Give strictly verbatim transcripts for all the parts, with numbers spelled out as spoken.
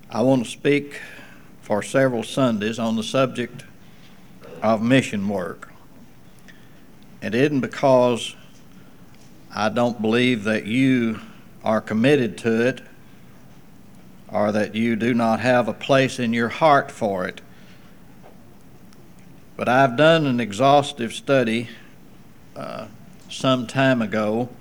I want to speak for several Sundays on the subject of mission work. It isn't because I don't believe that you are committed to it or that you do not have a place in your heart for it. But I've done an exhaustive study uh, some time ago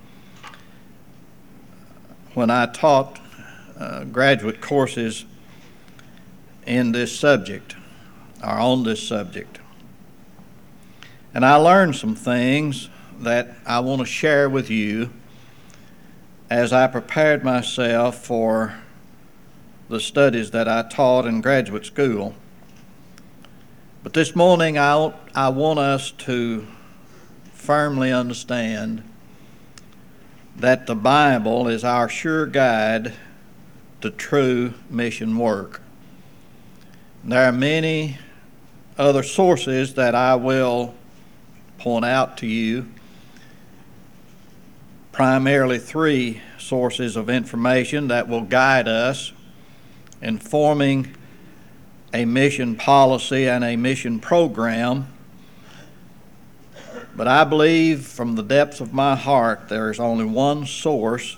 when I taught uh, graduate courses in this subject, or on this subject. And I learned some things that I want to share with you as I prepared myself for the studies that I taught in graduate school. But this morning I, I want us to firmly understand that the Bible is our sure guide to true mission work. There are many other sources that I will point out to you, primarily three sources of information that will guide us in forming a mission policy and a mission program. But I believe from the depths of my heart there is only one source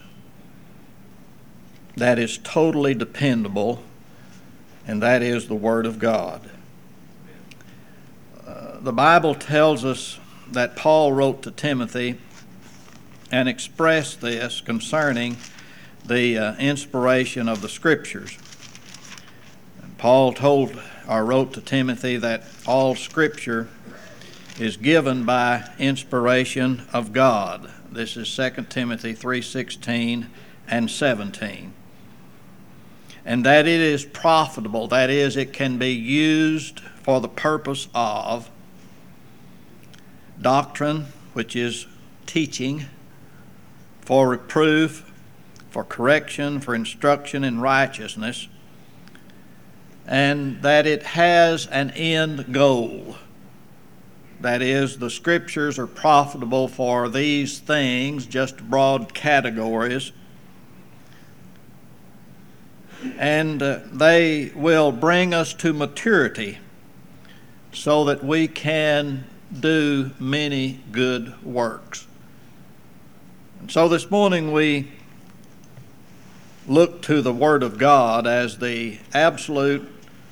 that is totally dependable, and that is the Word of God. Uh, the Bible tells us that Paul wrote to Timothy and expressed this concerning the uh, inspiration of the Scriptures. And Paul told or wrote to Timothy that all Scripture is given by inspiration of God. This is Second Timothy three sixteen and seventeen. And that it is profitable, that is, it can be used for the purpose of doctrine, which is teaching, for reproof, for correction, for instruction in righteousness, and that it has an end goal. That is, the Scriptures are profitable for these things, just broad categories, and uh, they will bring us to maturity so that we can do many good works. And so this morning we look to the Word of God as the absolute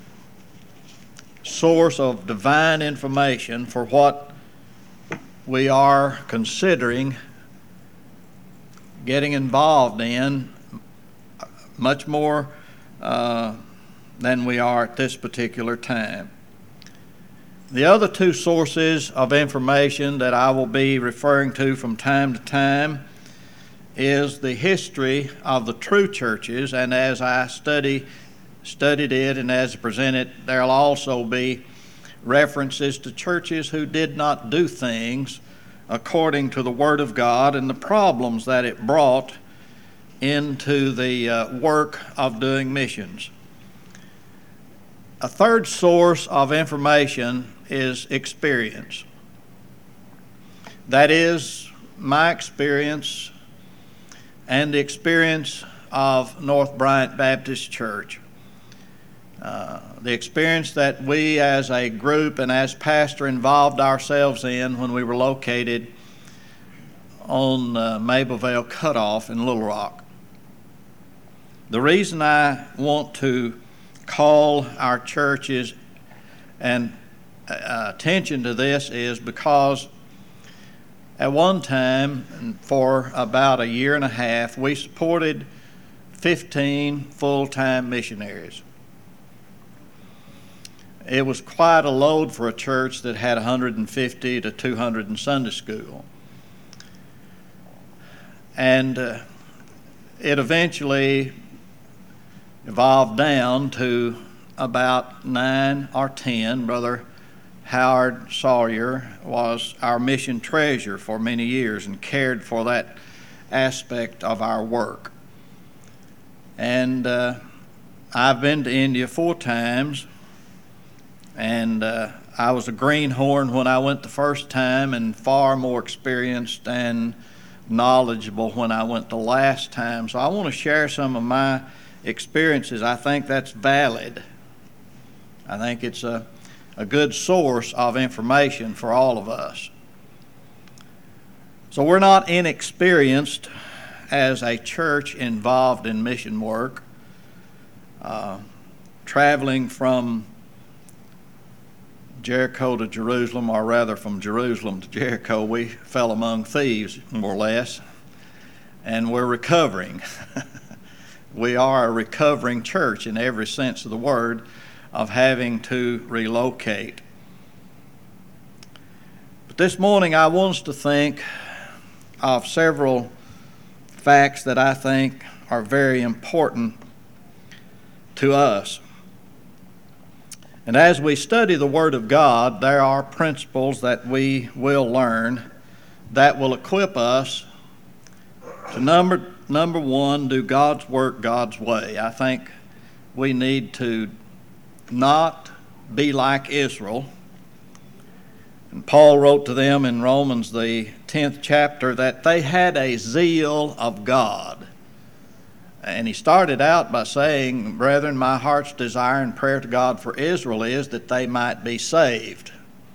source of divine information for what we are considering getting involved in, much more uh, than we are at this particular time. The other two sources of information that I will be referring to from time to time is the history of the true churches, and as I study studied it and as presented, there will also be references to churches who did not do things according to the Word of God and the problems that it brought into the uh, work of doing missions. A third source of information is experience. That is my experience and the experience of North Bryant Baptist Church. Uh, the experience that we as a group and as pastor involved ourselves in when we were located on uh, Mablevale Cutoff in Little Rock. The reason I want to call our churches and uh, attention to this is because at one time, for about a year and a half, we supported fifteen full-time missionaries. It was quite a load for a church that had one hundred fifty to two hundred in Sunday school. And uh, it eventually evolved down to about nine or ten. Brother Howard Sawyer was our mission treasurer for many years and cared for that aspect of our work. And uh, I've been to India four times, and uh, I was a greenhorn when I went the first time and far more experienced and knowledgeable when I went the last time. So I want to share some of my experiences, I think that's valid. I think it's a, a good source of information for all of us. So we're not inexperienced as a church involved in mission work. Uh, traveling from Jericho to Jerusalem, or rather from Jerusalem to Jericho, we fell among thieves, more or less, and we're recovering. We are a recovering church in every sense of the word of having to relocate. But this morning I want us to think of several facts that I think are very important to us. And as we study the Word of God, there are principles that we will learn that will equip us to number, number one, do God's work God's way. I think we need to not be like Israel. And Paul wrote to them in Romans, the tenth chapter, that they had a zeal of God. And he started out by saying, "Brethren, my heart's desire and prayer to God for Israel is that they might be saved."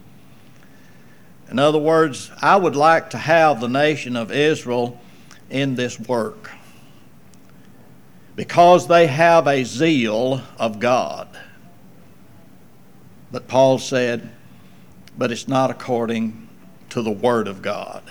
In other words, I would like to have the nation of Israel in this work because they have a zeal of God. But Paul said, but it's not according to the Word of God.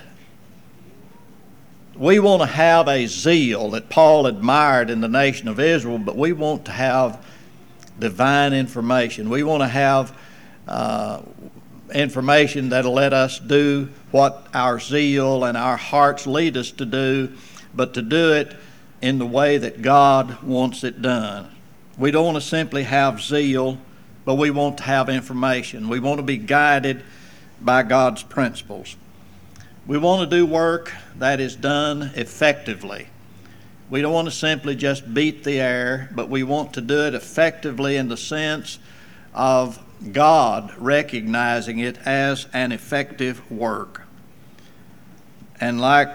We want to have a zeal that Paul admired in the nation of Israel, but we want to have divine information. We want to have uh, information that'll let us do what our zeal and our hearts lead us to do, but to do it in the way that God wants it done. We don't want to simply have zeal, but we want to have information. We want to be guided by God's principles. We want to do work that is done effectively. We don't want to simply just beat the air, but we want to do it effectively in the sense of God recognizing it as an effective work. And like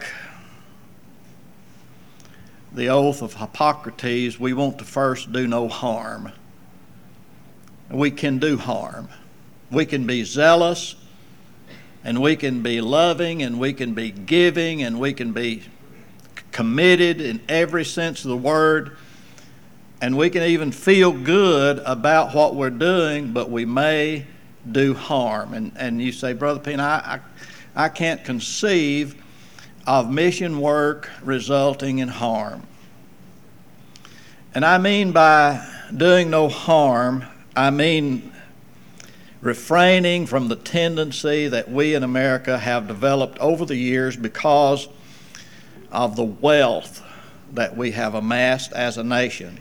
the oath of Hippocrates, we want to first do no harm. We can do harm. We can be zealous, and we can be loving, and we can be giving, and we can be committed in every sense of the word, and we can even feel good about what we're doing, but we may do harm. And and you say, Brother Pena, I, I, I can't conceive of mission work resulting in harm. And I mean by doing no harm, I mean refraining from the tendency that we in America have developed over the years because of the wealth that we have amassed as a nation,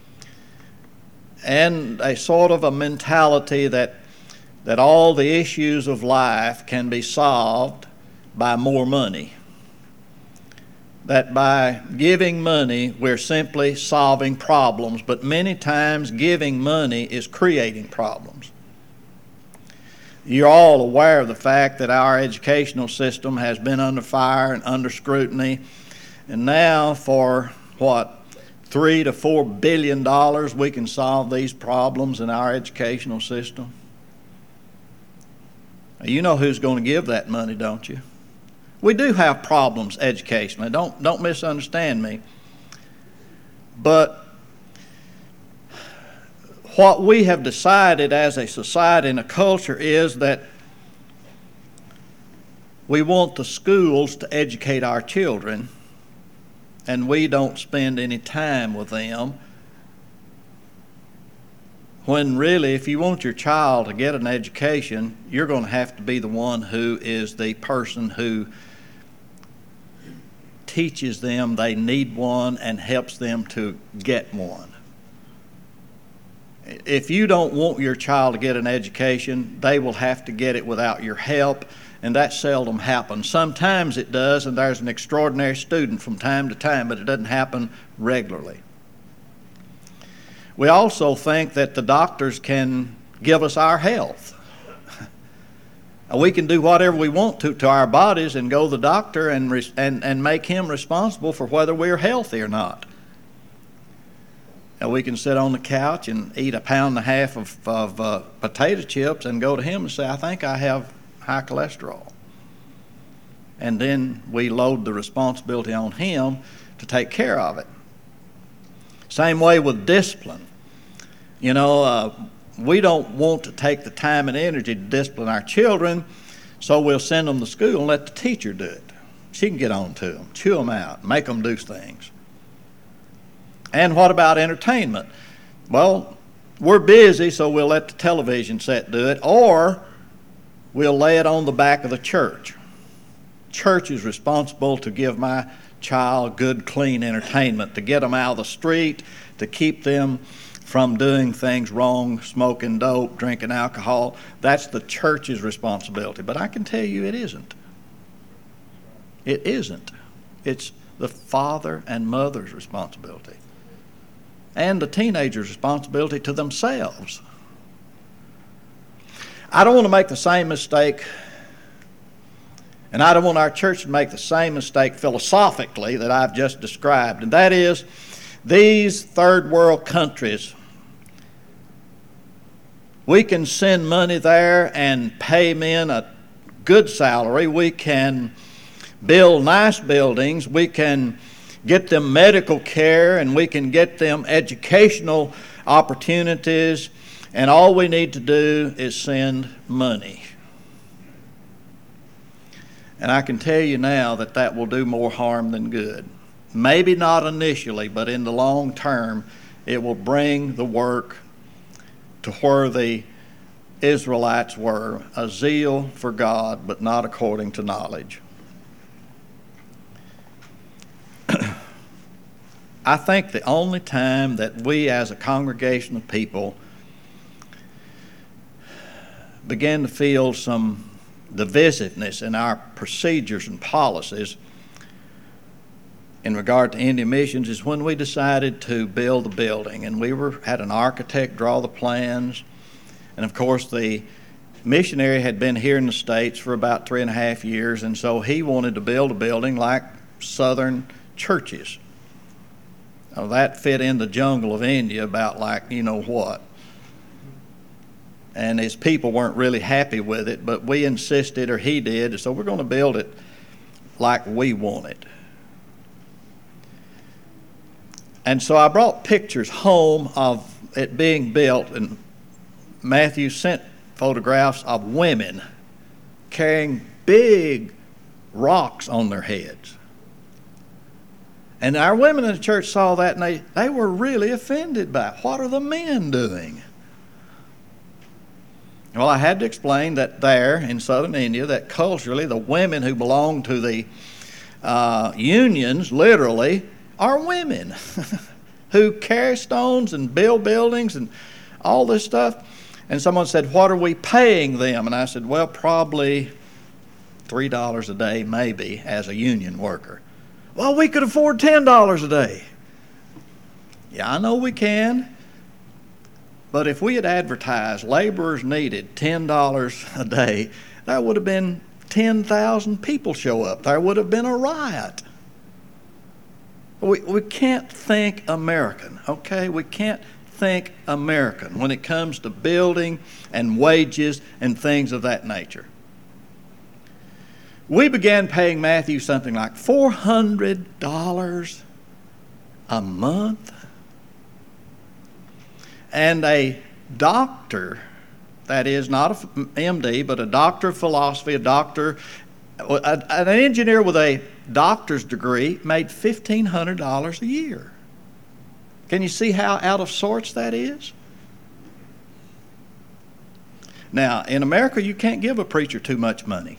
and a sort of a mentality that that all the issues of life can be solved by more money, that by giving money we're simply solving problems, but many times giving money is creating problems. You're all aware of the fact that our educational system has been under fire and under scrutiny, and now for what, three to four billion dollars we can solve these problems in our educational system. You know who's going to give that money, don't you? We do have problems educationally. Don't don't misunderstand me. But what we have decided as a society and a culture is that we want the schools to educate our children, and we don't spend any time with them. When really, if you want your child to get an education, you're going to have to be the one who is the person who teaches them they need one and helps them to get one. If you don't want your child to get an education, they will have to get it without your help, and that seldom happens. Sometimes it does, and there's an extraordinary student from time to time, but it doesn't happen regularly. We also think that the doctors can give us our health. We can do whatever we want to to our bodies and go to the doctor and, and, and make him responsible for whether we're healthy or not. And we can sit on the couch and eat a pound and a half of, of uh, potato chips and go to him and say, I think I have high cholesterol. And then we load the responsibility on him to take care of it. Same way with discipline. You know, uh, we don't want to take the time and energy to discipline our children, so we'll send them to school and let the teacher do it. She can get on to them, chew them out, make them do things. And what about entertainment? Well, we're busy, so we'll let the television set do it, or we'll lay it on the back of the church. Church is responsible to give my child good, clean entertainment, to get them out of the street, to keep them from doing things wrong, smoking dope, drinking alcohol. That's the church's responsibility. But I can tell you it isn't. It isn't. It's the father and mother's responsibility. And the teenager's responsibility to themselves. I don't want to make the same mistake, and I don't want our church to make the same mistake philosophically that I've just described, and that is these third world countries. We can send money there and pay men a good salary. We can build nice buildings. We can get them medical care, and we can get them educational opportunities, and all we need to do is send money. And I can tell you now that that will do more harm than good. Maybe not initially, but in the long term, it will bring the work to where the Israelites were, a zeal for God, but not according to knowledge. I think the only time that we as a congregation of people began to feel some divisiveness in our procedures and policies in regard to Indian missions is when we decided to build the building. And we were had an architect draw the plans. And of course the missionary had been here in the States for about three and a half years, and so he wanted to build a building like southern churches. Now, that fit in the jungle of India about like you know what. And his people weren't really happy with it, but we insisted, or he did, so we're going to build it like we want it. And so I brought pictures home of it being built, and Matthew sent photographs of women carrying big rocks on their heads. And our women in the church saw that, and they, they were really offended by it. What are the men doing? Well, I had to explain that there in southern India, that culturally the women who belong to the uh, unions, literally, are women who carry stones and build buildings and all this stuff. And someone said, what are we paying them? And I said, well, probably three dollars a day, maybe, as a union worker. Well, we could afford ten dollars a day. Yeah, I know we can. But if we had advertised laborers needed ten dollars a day, there would have been ten thousand people show up. There would have been a riot. We, we can't think American, okay? We can't think American when it comes to building and wages and things of that nature. We began paying Matthew something like four hundred dollars a month. And a doctor, that is not an M D, but a doctor of philosophy, a doctor, an engineer with a doctor's degree made fifteen hundred dollars a year. Can you see how out of sorts that is? Now, in America, you can't give a preacher too much money.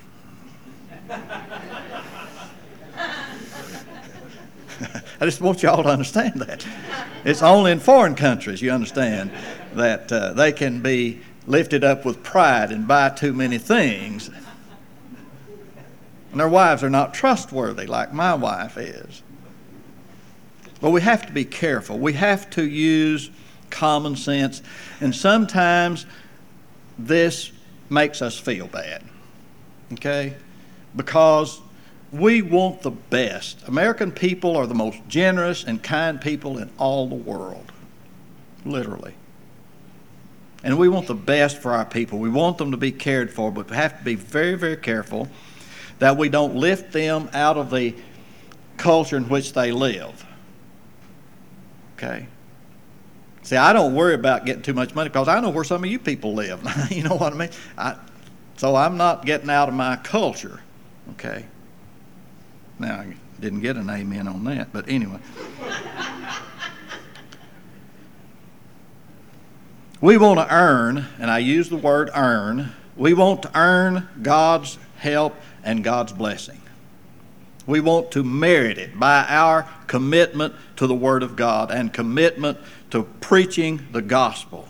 I just want y'all to understand that. It's only in foreign countries you understand that uh, they can be lifted up with pride and buy too many things. And their wives are not trustworthy like my wife is. But we have to be careful. We have to use common sense. And sometimes this makes us feel bad. Okay? Because we want the best. American people are the most generous and kind people in all the world. literally. And we want the best for our people. We want them to be cared for, but we have to be very, very careful that we don't lift them out of the culture in which they live. Okay? See, I don't worry about getting too much money because I know where some of you people live. You know what I mean? I, so I'm not getting out of my culture. Okay? Now, I didn't get an amen on that, but anyway. We want to earn, and I use the word earn, we want to earn God's help and God's blessing. We want to merit it by our commitment to the Word of God and commitment to preaching the gospel.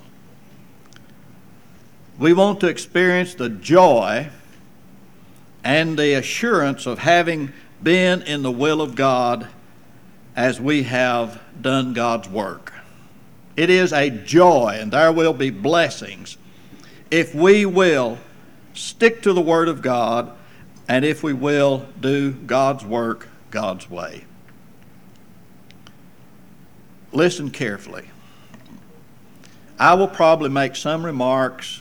We want to experience the joy and the assurance of having been in the will of God as we have done God's work. It is a joy, and there will be blessings if we will stick to the Word of God and if we will do God's work God's way. Listen carefully. I will probably make some remarks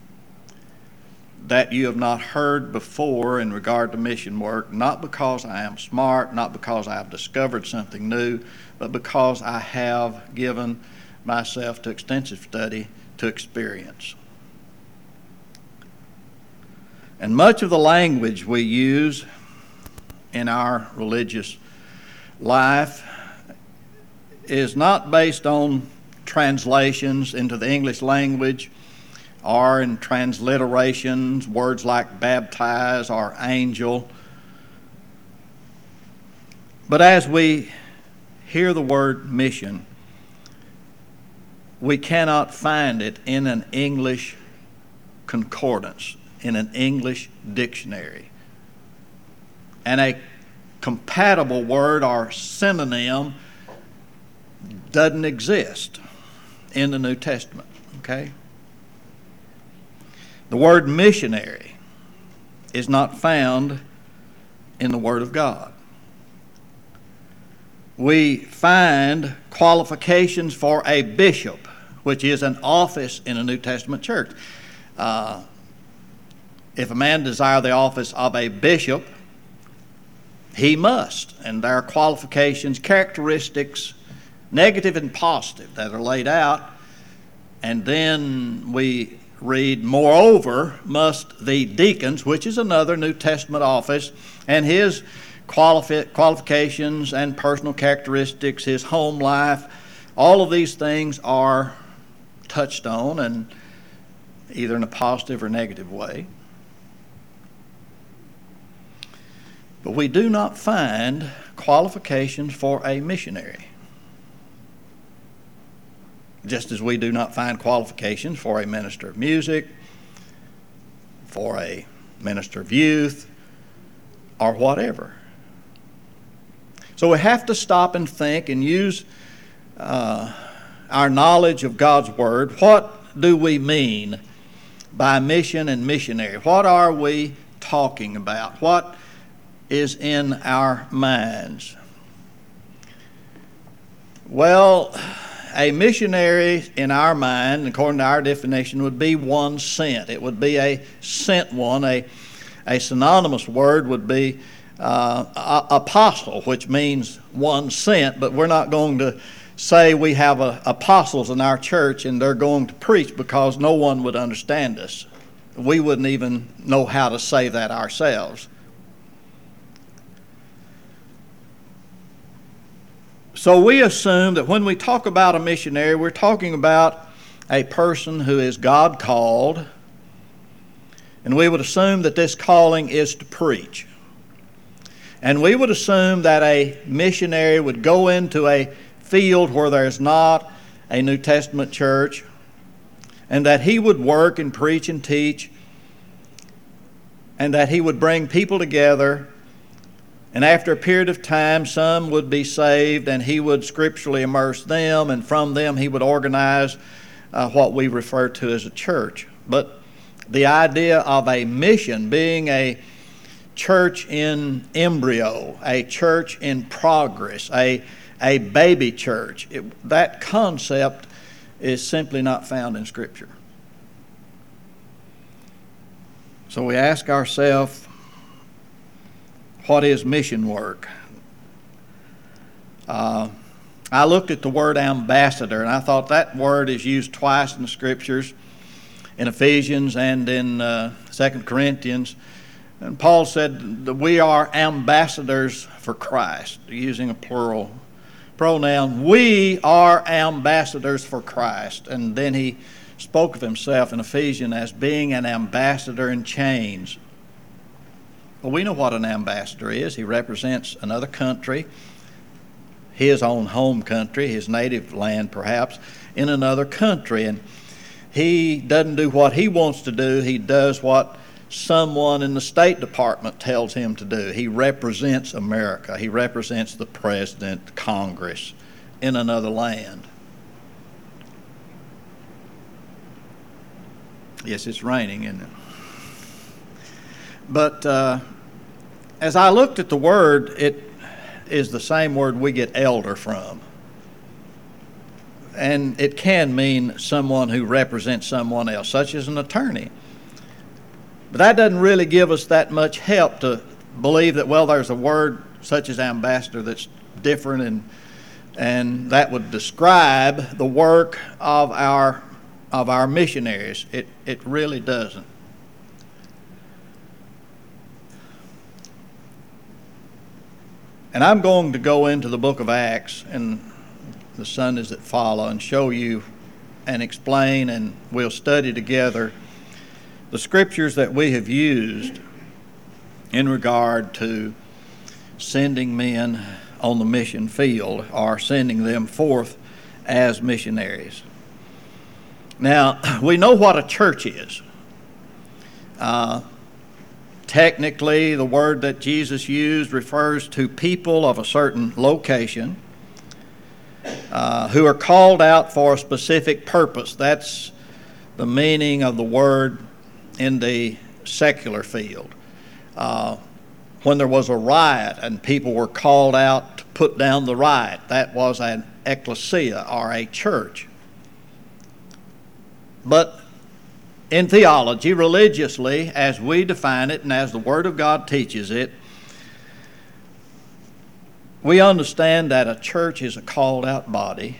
that you have not heard before in regard to mission work, not because I am smart, not because I have discovered something new, but because I have given myself to extensive study, to experience. And much of the language we use in our religious life is not based on translations into the English language or in transliterations, words like baptize or angel. But as we hear the word mission, we cannot find it in an English concordance, in an English dictionary. And a compatible word or synonym doesn't exist in the New Testament, okay? The word missionary is not found in the Word of God. We find qualifications for a bishop, which is an office in a New Testament church. Uh, if a man desire the office of a bishop, he must. And there are qualifications, characteristics, negative and positive, that are laid out. And then we read, moreover, must the deacons, which is another New Testament office, and his qualifi- qualifications and personal characteristics, his home life, all of these things are touched on, and either in a positive or negative way. But we do not find qualifications for a missionary. Just as we do not find qualifications for a minister of music, for a minister of youth, or whatever. So we have to stop and think and use uh, our knowledge of God's Word. What do we mean by mission and missionary? What are we talking about? What is in our minds? Well, a missionary in our mind, according to our definition, would be one sent. It would be a sent one. A, a synonymous word would be uh, apostle, which means one sent, but we're not going to say we have a, apostles in our church and they're going to preach, because no one would understand us. We wouldn't even know how to say that ourselves. So we assume that when we talk about a missionary, we're talking about a person who is God called, and we would assume that this calling is to preach. And we would assume that a missionary would go into a field where there's not a New Testament church, and that he would work and preach and teach, and that he would bring people together. And after a period of time, some would be saved, and he would scripturally immerse them, and from them he would organize uh, what we refer to as a church. But the idea of a mission being a church in embryo, a church in progress, a, a baby church, it, that concept is simply not found in Scripture. So we ask ourselves, what is mission work? Uh, I looked at the word ambassador, and I thought that word is used twice in the Scriptures, in Ephesians and in uh, Second Corinthians. And Paul said that we are ambassadors for Christ, using a plural pronoun. We are ambassadors for Christ. And then he spoke of himself in Ephesians as being an ambassador in chains. Well, we know what an ambassador is. He represents another country, his own home country, his native land perhaps, in another country. And he doesn't do what he wants to do. He does what someone in the State Department tells him to do. He represents America. He represents the President, Congress in another land. Yes, it's raining, isn't it? But uh, as I looked at the word, it is the same word we get elder from. And it can mean someone who represents someone else, such as an attorney. But that doesn't really give us that much help to believe that, well, there's a word such as ambassador that's different, and and that would describe the work of our of our missionaries. It it really doesn't. And I'm going to go into the book of Acts and the Sundays that follow and show you and explain, and we'll study together the scriptures that we have used in regard to sending men on the mission field or sending them forth as missionaries. Now, we know what a church is. Uh, technically, the word that Jesus used refers to people of a certain location uh, who are called out for a specific purpose. That's the meaning of the word in the secular field. Uh, when there was a riot and people were called out to put down the riot, that was an ecclesia or a church. But in theology, religiously, as we define it and as the Word of God teaches it, we understand that a church is a called out body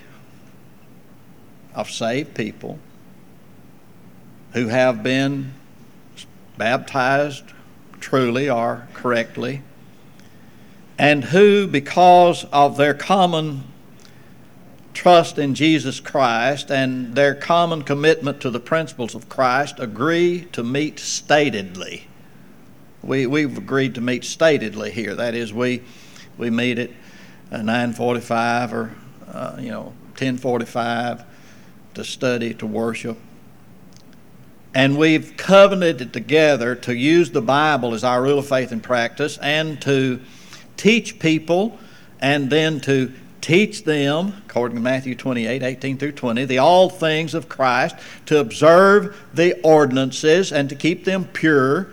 of saved people who have been baptized truly or correctly, and who, because of their common trust in Jesus Christ and their common commitment to the principles of Christ, agree to meet statedly. We, we've agreed to meet statedly here. That is, we we meet at nine forty-five or uh, you know ten forty-five to study, to worship. And we've covenanted together to use the Bible as our rule of faith and practice, and to teach people, and then to teach them, according to Matthew twenty-eight, eighteen through twenty, the all things of Christ, to observe the ordinances and to keep them pure,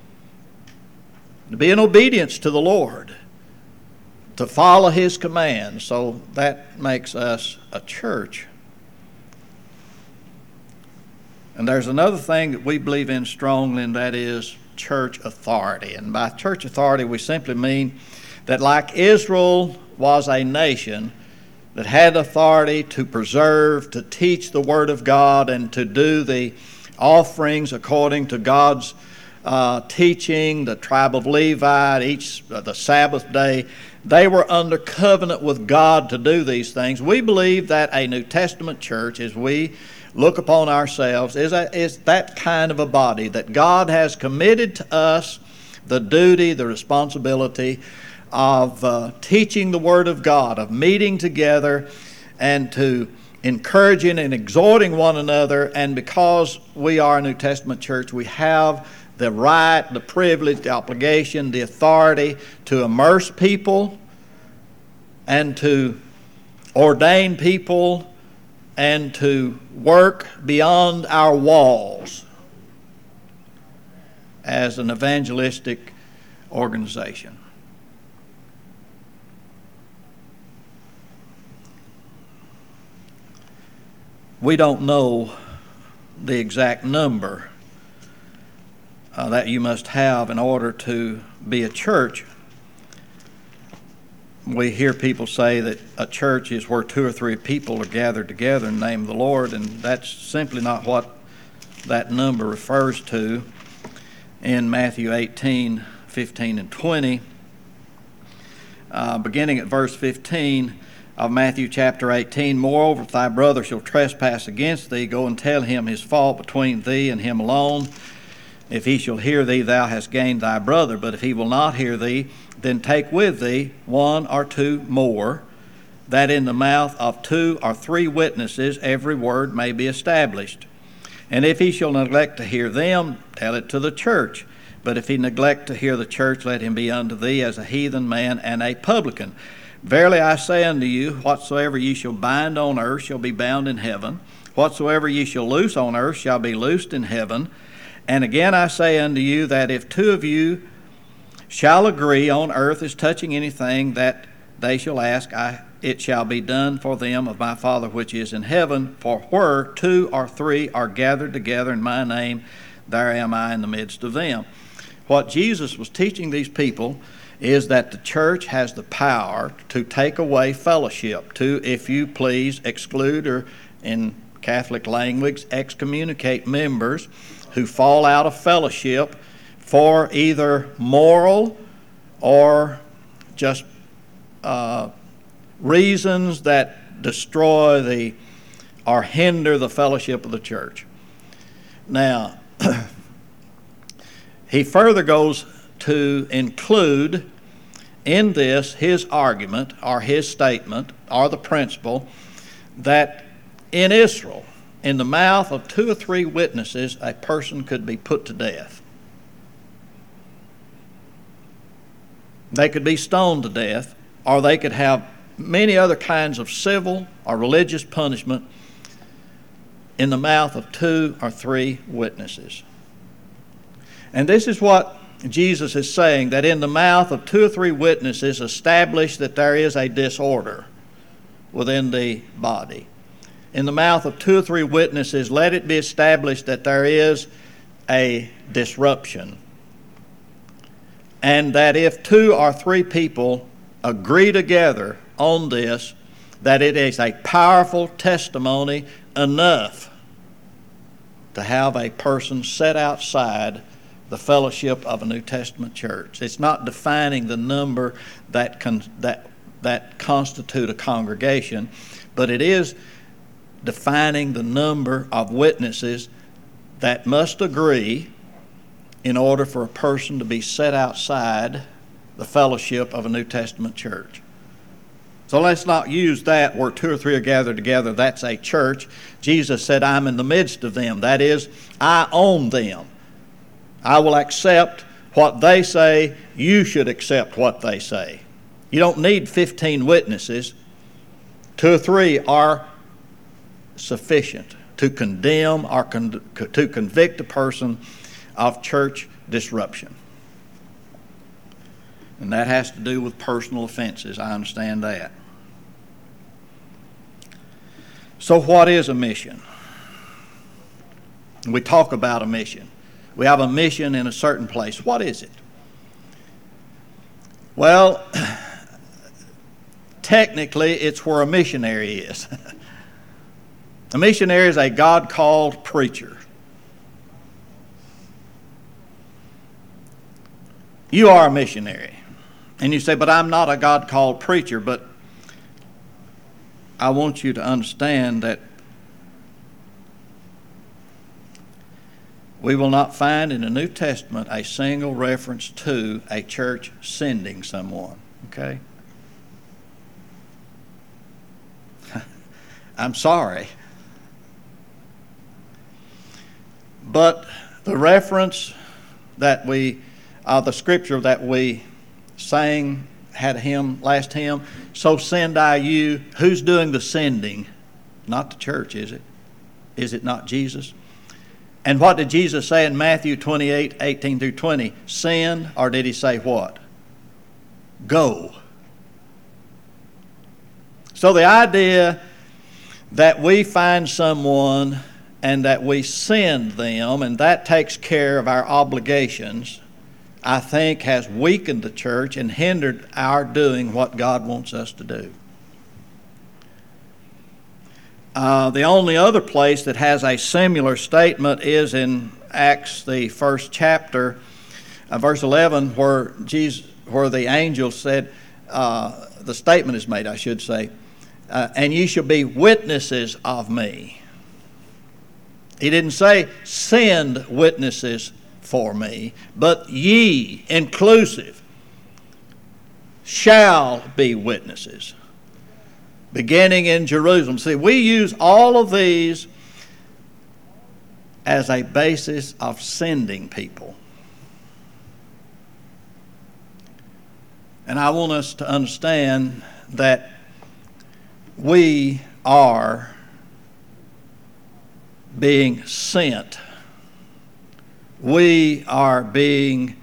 to be in obedience to the Lord, to follow His commands. So that makes us a church. And there's another thing that we believe in strongly, and that is church authority. And by church authority, we simply mean that like Israel was a nation that had authority to preserve, to teach the Word of God, and to do the offerings according to God's uh, teaching, the tribe of Levi, each uh, the Sabbath day, they were under covenant with God to do these things. We believe that a New Testament church, as we look upon ourselves, is, a, is that kind of a body that God has committed to us the duty, the responsibility of uh, teaching the Word of God, of meeting together and to encouraging and exhorting one another. And because we are a New Testament church, we have the right, the privilege, the obligation, the authority to immerse people and to ordain people and to work beyond our walls as an evangelistic organization. we don't know the exact number uh, that you must have in order to be a church. We hear people say that a church is where two or three people are gathered together in the name of the Lord, and that's simply not what that number refers to. In Matthew eighteen, fifteen, and twenty, uh, beginning at verse fifteen of Matthew chapter eighteen, moreover, if thy brother shall trespass against thee, go and tell him his fault between thee and him alone. If he shall hear thee, thou hast gained thy brother. But if he will not hear thee, then take with thee one or two more, that in the mouth of two or three witnesses every word may be established. And if he shall neglect to hear them, tell it to the church. But if he neglect to hear the church, let him be unto thee as a heathen man and a publican. Verily I say unto you, whatsoever ye shall bind on earth shall be bound in heaven. Whatsoever ye shall loose on earth shall be loosed in heaven. And again I say unto you, that if two of you shall agree on earth as touching anything that they shall ask, I, it shall be done for them of my Father which is in heaven. For where two or three are gathered together in my name, there am I in the midst of them. What Jesus was teaching these people is that the church has the power to take away fellowship, to, if you please, exclude, or in Catholic language, excommunicate members who fall out of fellowship for either moral or just uh, reasons that destroy the or hinder the fellowship of the church. Now, he further goes to include in this his argument or his statement or the principle that in Israel, in the mouth of two or three witnesses, a person could be put to death. They could be stoned to death, or they could have many other kinds of civil or religious punishment in the mouth of two or three witnesses. And this is what Jesus is saying, that in the mouth of two or three witnesses establish that there is a disorder within the body. In the mouth of two or three witnesses, let it be established that there is a disruption. And that if two or three people agree together on this, that it is a powerful testimony enough to have a person set outside the fellowship of a New Testament church. It's not defining the number that con- that that constitute a congregation, but it is defining the number of witnesses that must agree in order for a person to be set outside the fellowship of a New Testament church. So let's not use that where two or three are gathered together, that's a church. Jesus said, I'm in the midst of them. That is, I own them. I will accept what they say. You should accept what they say. You don't need fifteen witnesses. Two or three are sufficient to condemn or con- to convict a person of church disruption. And that has to do with personal offenses. I understand that. So what is a mission? We talk about a mission. We have a mission in a certain place. What is it? Well, technically, it's where a missionary is. A missionary is a God-called preacher. You are a missionary. And you say, but I'm not a God-called preacher. But I want you to understand that we will not find in the New Testament a single reference to a church sending someone, okay? I'm sorry. But the reference that we, uh, the scripture that we sang, had a hymn, last hymn, so send I you. Who's doing the sending? Not the church, is it? Is it not Jesus? And what did Jesus say in Matthew twenty-eight, eighteen through twenty? Send, or did he say what? Go. So the idea that we find someone and that we send them, and that takes care of our obligations, I think has weakened the church and hindered our doing what God wants us to do. Uh, the only other place that has a similar statement is in Acts, the first chapter, uh, verse eleven, where Jesus, where the angel said, uh, the statement is made, I should say, uh, and ye shall be witnesses of me. He didn't say send witnesses for me, but ye, inclusive, shall be witnesses, beginning in Jerusalem. See, we use all of these as a basis of sending people. And I want us to understand that we are being sent. We are being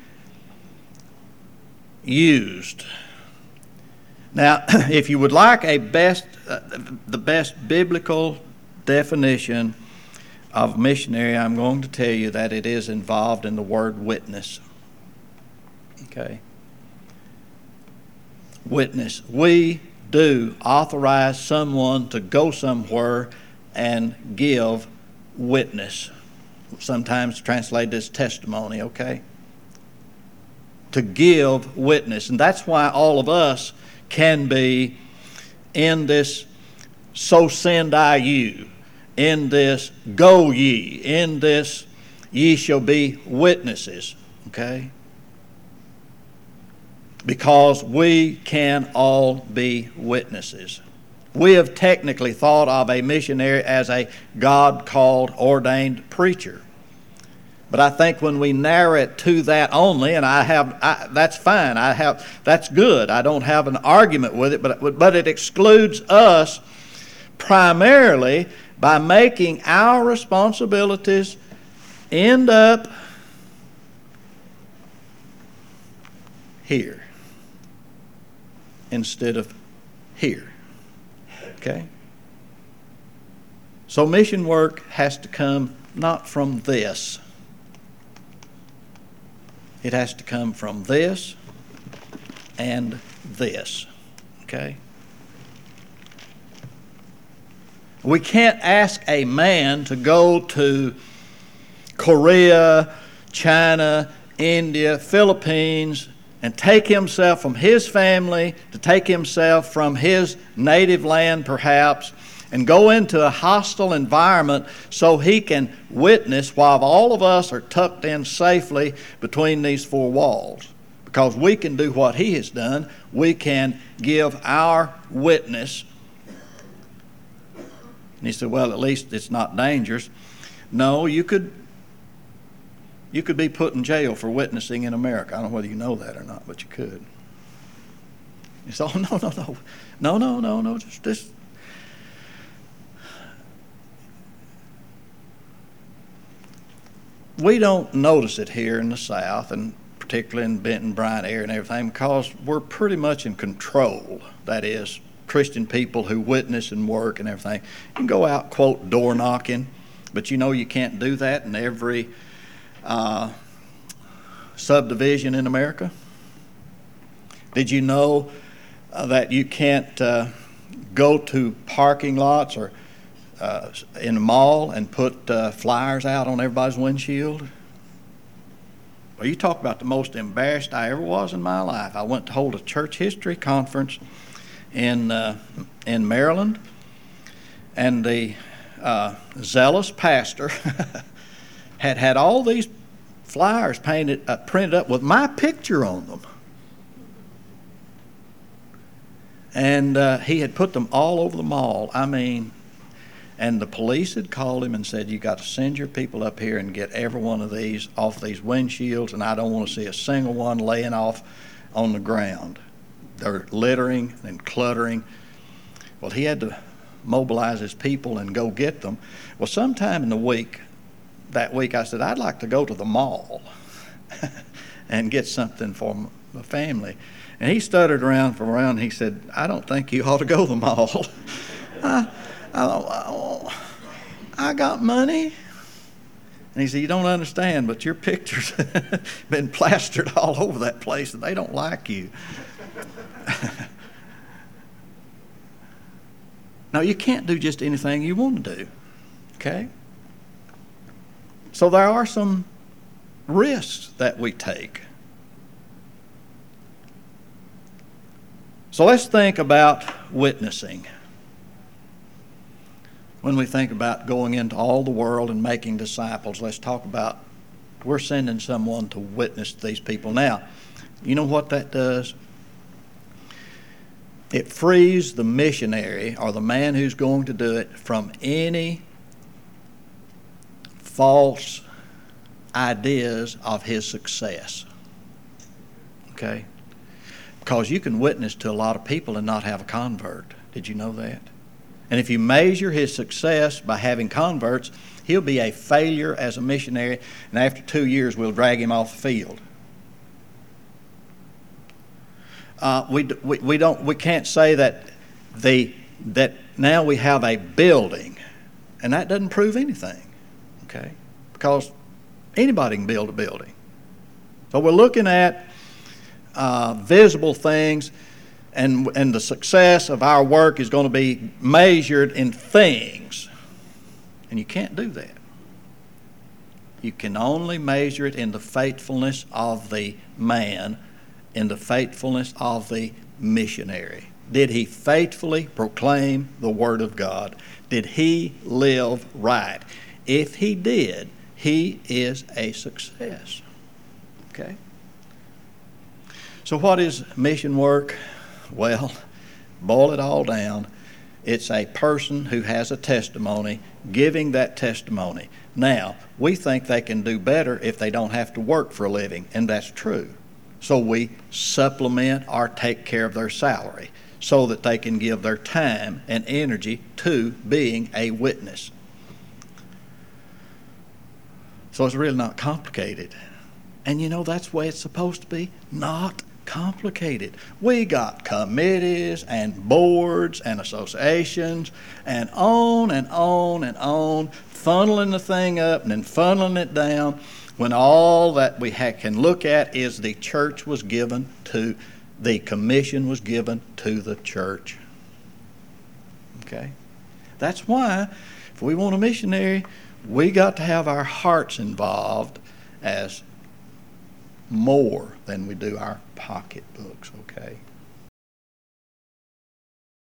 used. Now, if you would like a best, uh, the best biblical definition of missionary, I'm going to tell you that it is involved in the word witness. Okay? Witness. We do authorize someone to go somewhere and give witness. Sometimes translated as testimony, okay? To give witness. And that's why all of us can be in this so send I you, in this go ye, in this ye shall be witnesses, okay? Because we can all be witnesses. We have technically thought of a missionary as a God-called, ordained preacher. But I think when we narrow it to that only, and I have, I, that's fine. I have, that's good. I don't have an argument with it, but but it excludes us primarily by making our responsibilities end up here instead of here. Okay? So mission work has to come not from this. It has to come from this and this. Okay? We can't ask a man to go to Korea, China, India, Philippines, and take himself from his family, to take himself from his native land perhaps, and go into a hostile environment so he can witness while all of us are tucked in safely between these four walls. Because we can do what he has done. We can give our witness. And he said, well, at least it's not dangerous. No, you could you could be put in jail for witnessing in America. I don't know whether you know that or not, but you could. He said, oh, no, no, no. No, no, no, no, just this. We don't notice it here in the South, and particularly in Benton, Bryant area and everything, because we're pretty much in control. That is, Christian people who witness and work and everything. You can go out, quote, door knocking, but you know you can't do that in every uh, subdivision in America. Did you know uh, that you can't uh, go to parking lots or uh, in a mall and put uh, flyers out on everybody's windshield? Well, you talk about the most embarrassed I ever was in my life. I went to hold a church history conference in uh, in Maryland, and the uh, zealous pastor had had all these flyers painted, uh, printed up with my picture on them, and uh, he had put them all over the mall. I mean, and the police had called him and said, "You got to send your people up here and get every one of these off these windshields, and I don't want to see a single one laying off on the ground. They're littering and cluttering." Well, he had to mobilize his people and go get them. Well, sometime in the week, that week, I said, I'd like to go to the mall and get something for my family. And he stuttered around from around. And he said, I don't think you ought to go to the mall. I, Oh, I got money. And he said, you don't understand, but your picture's been plastered all over that place, and they don't like you. Now, you can't do just anything you want to do, okay? So there are some risks that we take. So let's think about witnessing. When we think about going into all the world and making disciples, let's talk about we're sending someone to witness to these people. Now, you know what that does? It frees the missionary or the man who's going to do it from any false ideas of his success. Okay? Because you can witness to a lot of people and not have a convert. Did you know that? And if you measure his success by having converts, he'll be a failure as a missionary, and after two years we'll drag him off the field. Uh, we, we we don't we can't say that the that now we have a building, and that doesn't prove anything, okay? Because anybody can build a building. So we're looking at uh, visible things. And, and the success of our work is going to be measured in things. And you can't do that. You can only measure it in the faithfulness of the man, in the faithfulness of the missionary. Did he faithfully proclaim the Word of God? Did he live right? If he did, he is a success. Okay? So what is mission work? Well, boil it all down. It's a person who has a testimony giving that testimony. Now, we think they can do better if they don't have to work for a living, and that's true. So we supplement or take care of their salary so that they can give their time and energy to being a witness. So it's really not complicated. And you know, that's the way it's supposed to be. Not complicated. We got committees and boards and associations and on and on and on, funneling the thing up and then funneling it down, when all that we ha- can look at is the church was given to, the commission was given to the church. Okay? That's why, if we want a missionary, we got to have our hearts involved as more than we do our pocketbooks, okay?